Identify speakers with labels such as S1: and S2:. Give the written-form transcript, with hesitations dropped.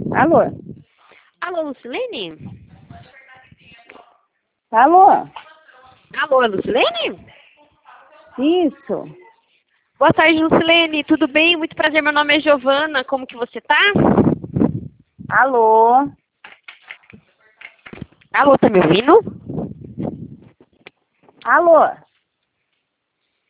S1: Alô?
S2: Alô, Lucilene?
S1: Alô?
S2: Alô, Lucilene?
S1: Isso.
S2: Boa tarde, Lucilene. Tudo bem? Muito prazer. Meu nome é Giovana. Como que você tá?
S1: Alô?
S2: Alô, tá me ouvindo?
S1: Alô?